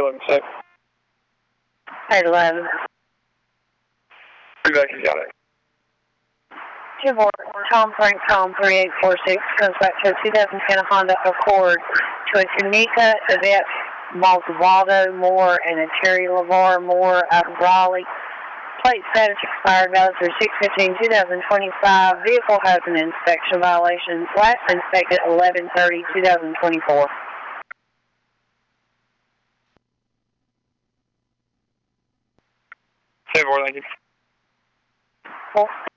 211. 811. Congratulations, got it. 24, Tom Frank Tom 3846 comes back to a 2010 Honda Accord to a Tanika Yvette Maltavado Moore and a Cherry LeVar Moore out of Raleigh. Plate status expired, valid through 6/15/2025. Vehicle has an inspection violation. Last inspected 11/30/2024. 10-4, thank you. Cool.